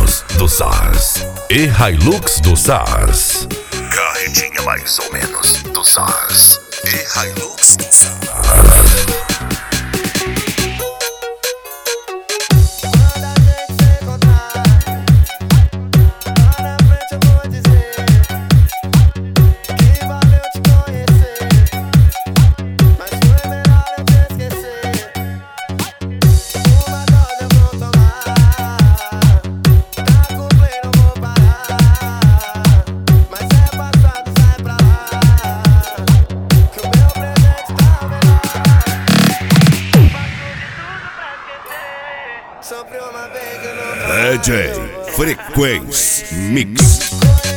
menos do SARS. E Hilux do SARS. Carretinha mais ou menos do SARS. E Hilux do SARS. DJ Frequência Mix.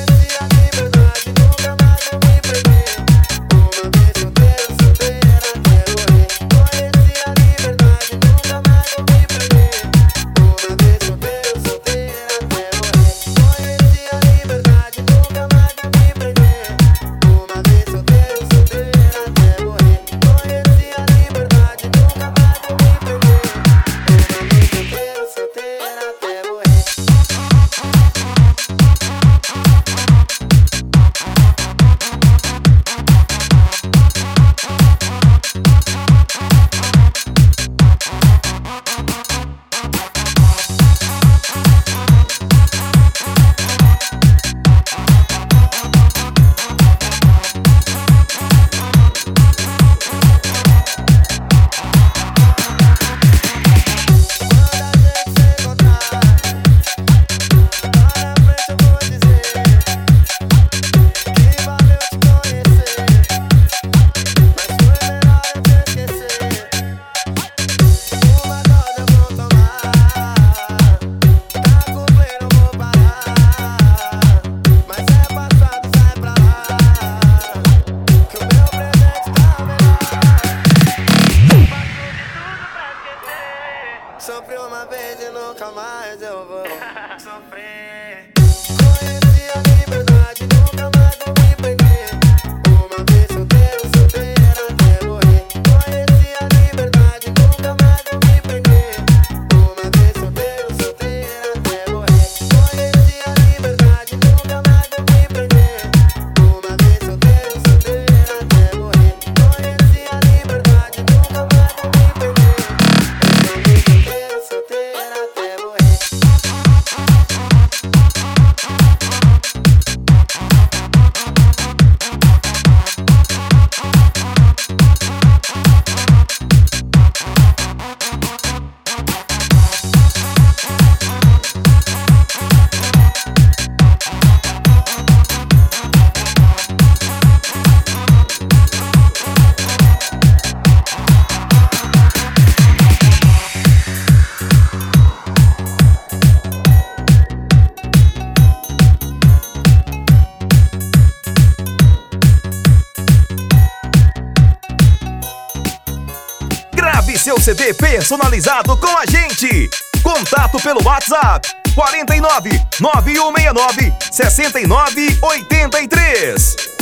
Sofri uma vez e nunca mais eu vou sofrer. Conheci a liberdade, nunca mais vou me prender. Uma vez solteiro, solteiro até morrer. Conheci a liberdade, nunca mais vou me prender. Uma vez solteiro, solteiro até morrer. Conheci a liberdade, nunca mais vou me prender. Uma vez solteiro, solteiro até morrer. Conheci a liberdade, nunca mais vou me prender. Solteira até morrer. Seu CD personalizado com a gente. Contato pelo WhatsApp 49 9169 6983.